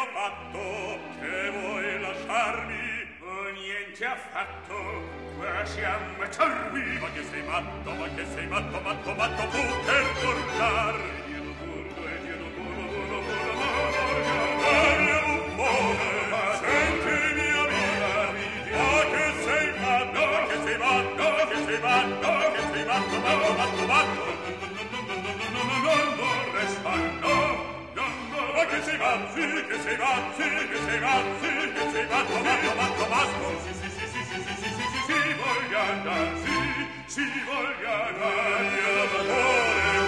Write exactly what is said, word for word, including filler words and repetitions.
ho fatto che vuoi lasciarmi? Oh, niente affatto, quasi ammazzarmi. Ma che sei matto, ma che sei matto, matto, matto tu per tornar. Dio lo burgo e Dio lo burgo, burgo, burgo, burgo, aria buffone, senti mia vita, ma che sei matto, ma che sei matto, ma che sei matto, ma che sei matto, matto, matto, matto. Non resta, no. Ma che sei mazzi, che sei mazzi, che sei mazzi, che sei matto, matto, matto, matto. Sì, sì, sì, sì, sì, sì, sì, sì, sì, sì, voglia andare, sì, sì, voglia andare,